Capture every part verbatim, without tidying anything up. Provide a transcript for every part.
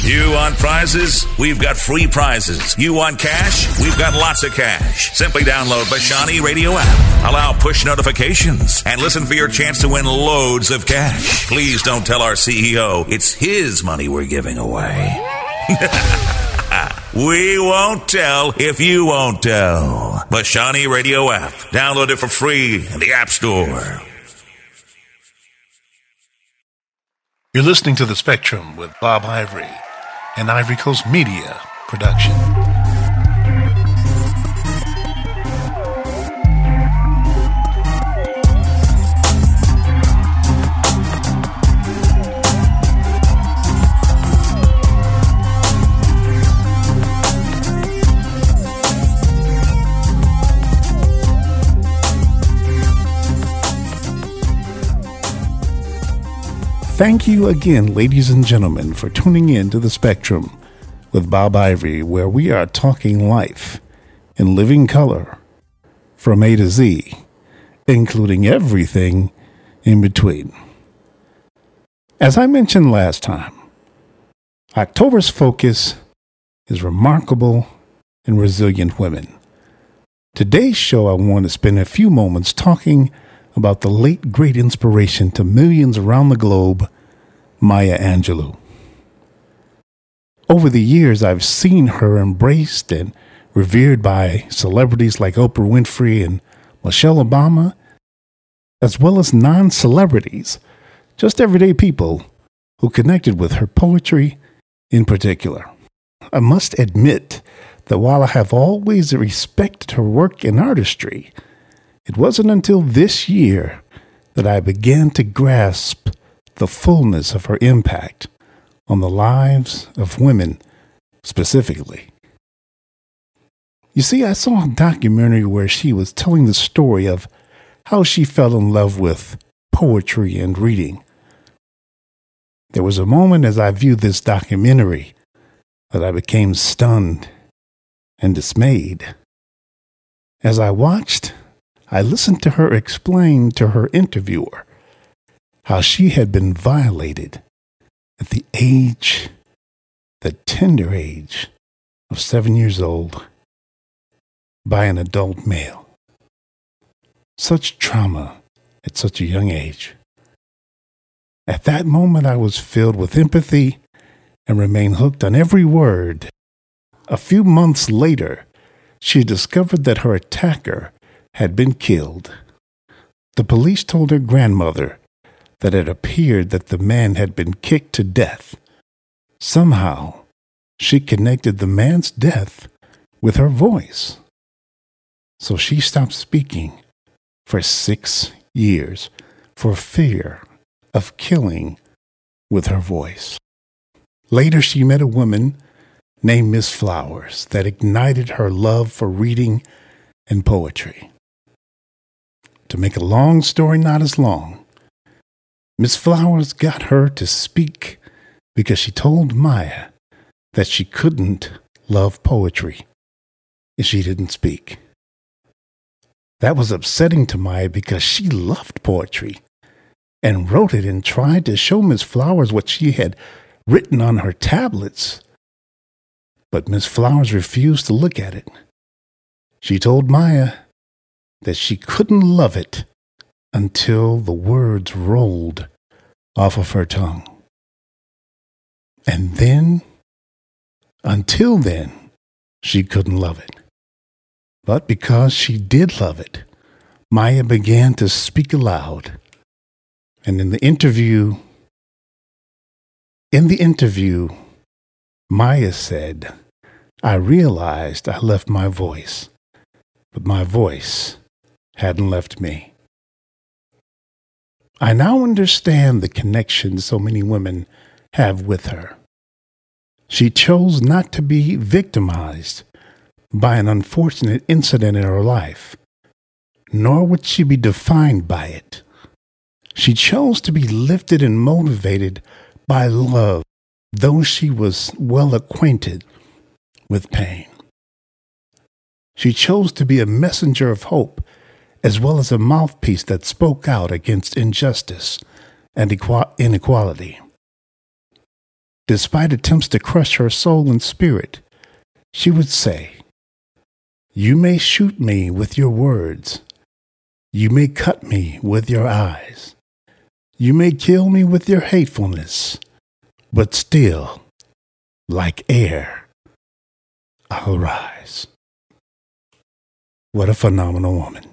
You want prizes? We've got free prizes. You want cash? We've got lots of cash. Simply download the Shawnee Radio app. Allow push notifications and listen for your chance to win loads of cash. Please don't tell our C E O it's his money we're giving away. We won't tell if you won't tell. The Shawnee Radio app. Download it for free in the App Store. You're listening to The Spectrum with Bob Ivory, an Ivory Coast Media production. Thank you again, ladies and gentlemen, for tuning in to The Spectrum with Bob Ivory, where we are talking life in living color from A to Z, including everything in between. As I mentioned last time, October's focus is remarkable and resilient women. Today's show, I want to spend a few moments talking about the late great inspiration to millions around the globe, Maya Angelou. Over the years, I've seen her embraced and revered by celebrities like Oprah Winfrey and Michelle Obama, as well as non-celebrities, just everyday people who connected with her poetry in particular. I must admit that while I have always respected her work and artistry, it wasn't until this year that I began to grasp the fullness of her impact on the lives of women specifically. You see, I saw a documentary where she was telling the story of how she fell in love with poetry and reading. There was a moment as I viewed this documentary that I became stunned and dismayed. As I watched, I listened to her explain to her interviewer how she had been violated at the age, the tender age of seven years old by an adult male. Such trauma at such a young age. At that moment, I was filled with empathy and remained hooked on every word. A few months later, she discovered that her attacker had been killed. The police told her grandmother that it appeared that the man had been kicked to death. Somehow, she connected the man's death with her voice. So she stopped speaking for six years for fear of killing with her voice. Later, she met a woman named Miss Flowers that ignited her love for reading and poetry. To make a long story not as long, Miss Flowers got her to speak because she told Maya that she couldn't love poetry if she didn't speak. That was upsetting to Maya because she loved poetry and wrote it and tried to show Miss Flowers what she had written on her tablets. But Miss Flowers refused to look at it. She told Maya that she couldn't love it until the words rolled off of her tongue. And then, until then, she couldn't love it. But because she did love it, Maya began to speak aloud. And in the interview, in the interview, Maya said, "I realized I left my voice, but my voice hadn't left me." I now understand the connection so many women have with her. She chose not to be victimized by an unfortunate incident in her life, nor would she be defined by it. She chose to be lifted and motivated by love, though she was well acquainted with pain. She chose to be a messenger of hope, as well as a mouthpiece that spoke out against injustice and inequality. despite attempts to crush her soul and spirit, she would say, "You may shoot me with your words. You may cut me with your eyes. You may kill me with your hatefulness, but still, like air, I'll rise." What a phenomenal woman.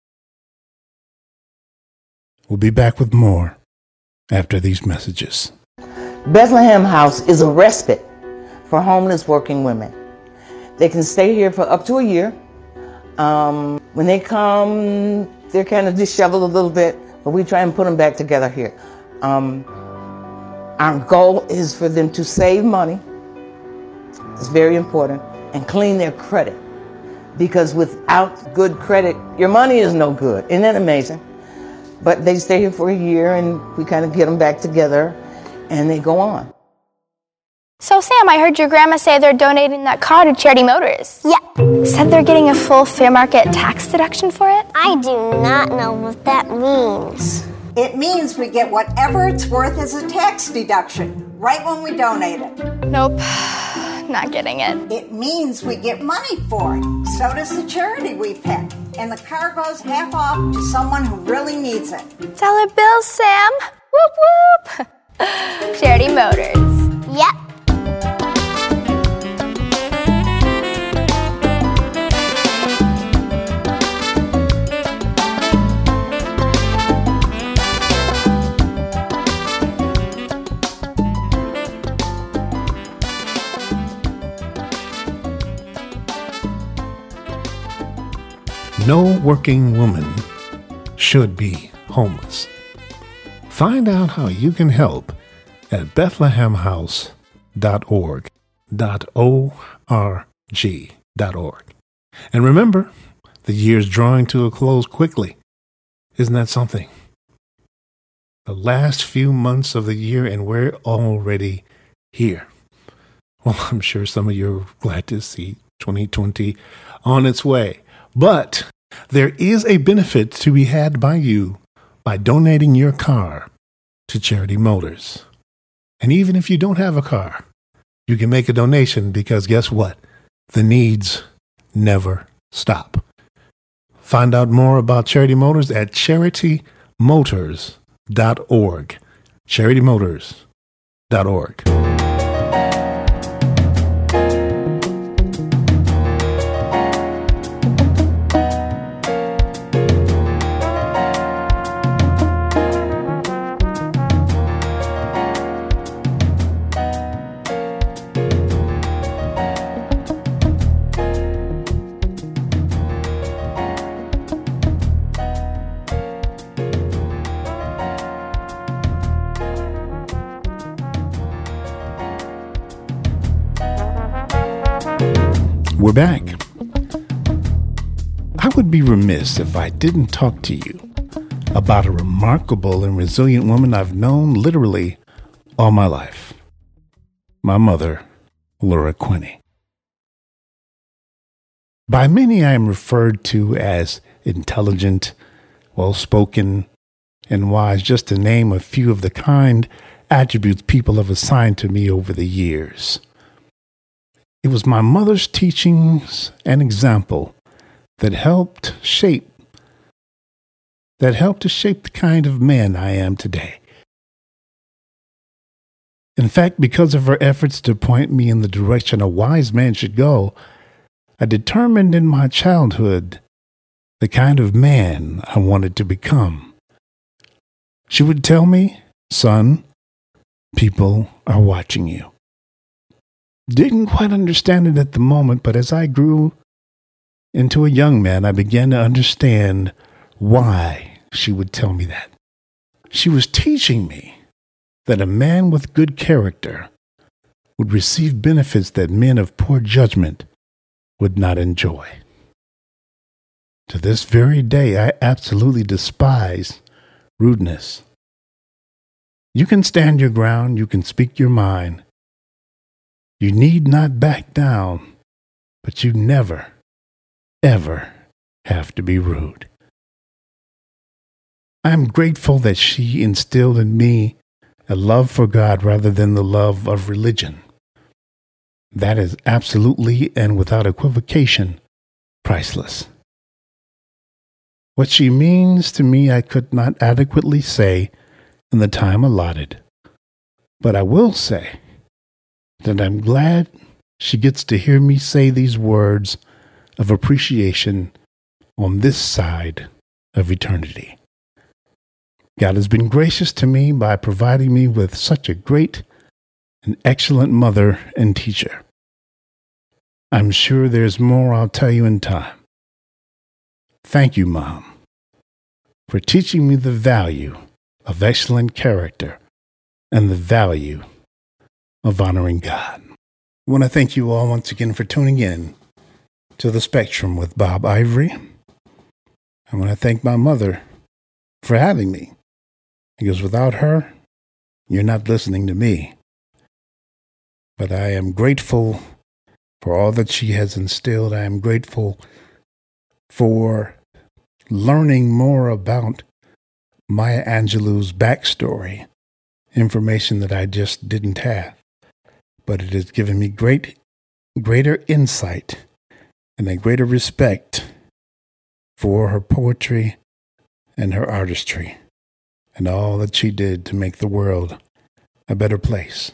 We'll be back with more after these messages. Bethlehem House is a respite for homeless working women. They can stay here for up to a year. Um, when they come, they're kind of disheveled a little bit, but we try and put them back together here. Um, our goal is for them to save money. It's very important. And clean their credit. Because without good credit, your money is no good. Isn't that amazing? But they stay here for a year and we kind of get them back together and they go on. So Sam, I heard your grandma say they're donating that car to Charity Motors. Yeah. Said they're getting a full fair market tax deduction for it? I do not know what that means. It means we get whatever it's worth as a tax deduction, right when we donate it. Nope, not getting it. It means we get money for it. So does the charity we pick. And the car goes half off to someone who really needs it. Dollar bills, Sam. Whoop whoop. Charity Motors. Yep. No working woman should be homeless. Find out how you can help at Bethlehem House dot org, O R G dot org. And remember, the year's drawing to a close quickly. Isn't that something? The last few months of the year and we're already here. Well, I'm sure some of you are glad to see twenty twenty on its way. But there is a benefit to be had by you by donating your car to Charity Motors. And even if you don't have a car, you can make a donation because guess what? The needs never stop. Find out more about Charity Motors at charity motors dot org. charity motors dot org. We're back. I would be remiss if I didn't talk to you about a remarkable and resilient woman I've known literally all my life. My mother, Laura Quinney. By many I am referred to as intelligent, well-spoken, and wise, just to name a few of the kind attributes people have assigned to me over the years. It was my mother's teachings and example that helped shape, that helped to shape the kind of man I am today. In fact, because of her efforts to point me in the direction a wise man should go, I determined in my childhood the kind of man I wanted to become. She would tell me, "Son, people are watching you." Didn't quite understand it at the moment, but as I grew into a young man, I began to understand why she would tell me that. She was teaching me that a man with good character would receive benefits that men of poor judgment would not enjoy. To this very day, I absolutely despise rudeness. You can stand your ground, you can speak your mind. You need not back down, but you never, ever have to be rude. I am grateful that she instilled in me a love for God rather than the love of religion. That is absolutely and without equivocation priceless. What she means to me, I could not adequately say in the time allotted, but I will say that I'm glad she gets to hear me say these words of appreciation on this side of eternity. God has been gracious to me by providing me with such a great and excellent mother and teacher. I'm sure there's more I'll tell you in time. Thank you, Mom, for teaching me the value of excellent character and the value of honoring God. I want to thank you all once again for tuning in to The Spectrum with Bob Ivory. I want to thank my mother for having me, because without her, you're not listening to me. But I am grateful for all that she has instilled. I am grateful for learning more about Maya Angelou's backstory, information that I just didn't have. But it has given me great, greater insight and a greater respect for her poetry and her artistry and all that she did to make the world a better place.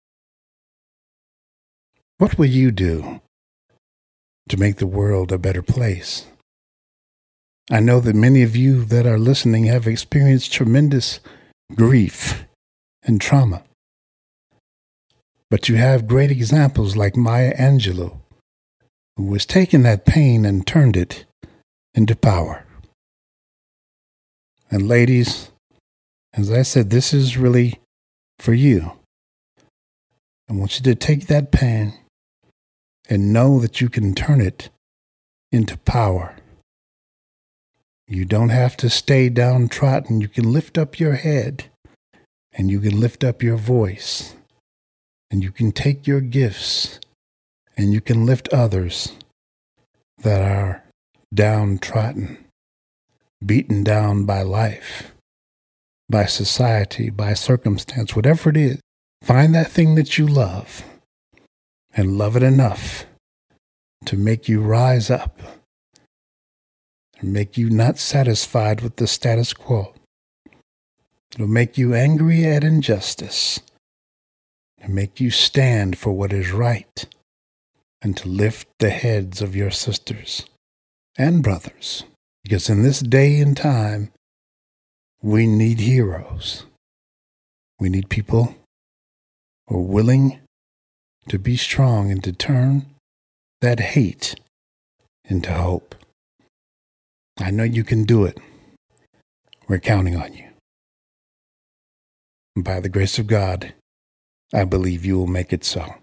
What will you do to make the world a better place? I know that many of you that are listening have experienced tremendous grief and trauma. But you have great examples like Maya Angelou, who was taking that pain and turned it into power. And ladies, as I said, this is really for you. I want you to take that pain and know that you can turn it into power. You don't have to stay downtrodden. You can lift up your head and you can lift up your voice and you can take your gifts and you can lift others that are downtrodden, beaten down by life, by society, by circumstance, whatever it is. Find that thing that you love and love it enough to make you rise up and make you not satisfied with the status quo. It'll make you angry at injustice and make you stand for what is right and to lift the heads of your sisters and brothers. Because in this day and time, we need heroes. We need people who are willing to be strong and to turn that hate into hope. I know you can do it. We're counting on you. And by the grace of God, I believe you will make it so.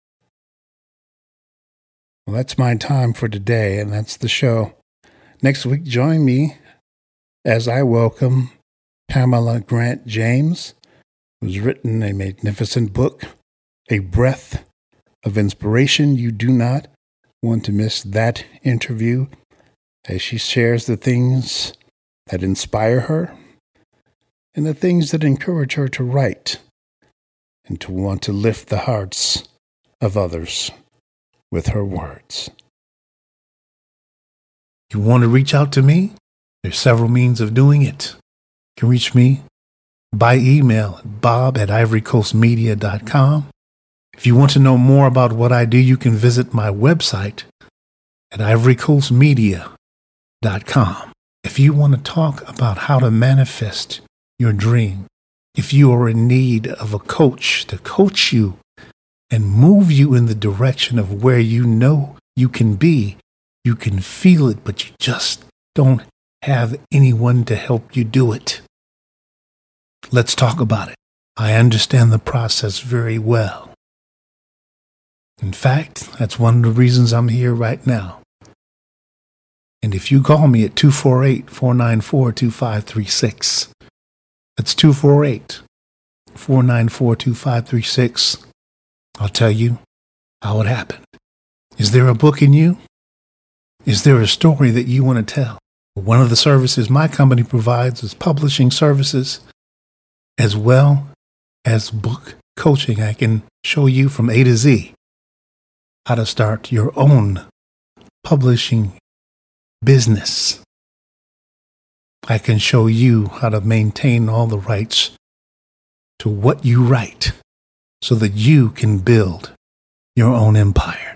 Well, that's my time for today, and that's the show. Next week, join me as I welcome Pamela Grant James, who's written a magnificent book, A Breath of Inspiration. You do not want to miss that interview as she shares the things that inspire her and the things that encourage her to write and to want to lift the hearts of others with her words. You want to reach out to me? There's several means of doing it. You can reach me by email at bob at ivory coast media dot com. If you want to know more about what I do, you can visit my website at ivory coast media dot com. If you want to talk about how to manifest your dream, if you are in need of a coach to coach you and move you in the direction of where you know you can be, you can feel it, but you just don't have anyone to help you do it. Let's talk about it. I understand the process very well. In fact, that's one of the reasons I'm here right now. And if you call me at two four eight, four nine four, two five three six, that's two four eight, four nine four, two five three six, I'll tell you how it happened. Is there a book in you? Is there a story that you want to tell? One of the services my company provides is publishing services, as well as book coaching, I can show you from A to Z how to start your own publishing business. I can show you how to maintain all the rights to what you write so that you can build your own empire.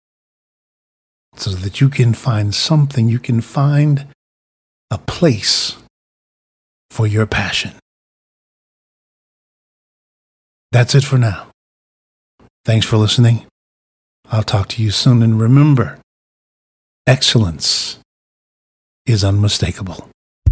So that you can find something, you can find a place for your passion. That's it for now. Thanks for listening. I'll talk to you soon. And remember, excellence is unmistakable.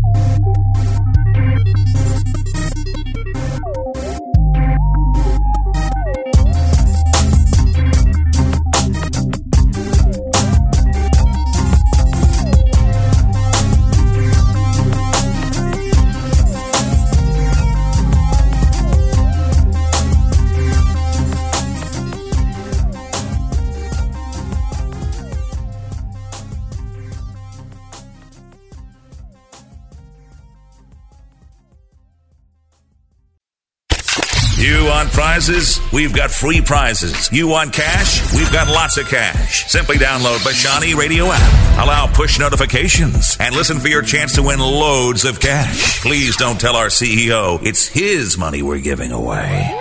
You want prizes? We've got free prizes. You want cash? We've got lots of cash. Simply download Bashani Radio app. Allow push notifications and listen for your chance to win loads of cash. Please don't tell our C E O it's his money we're giving away.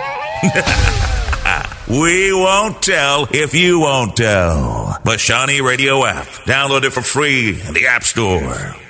We won't tell if you won't tell. Bashani Radio app. Download it for free in the App Store.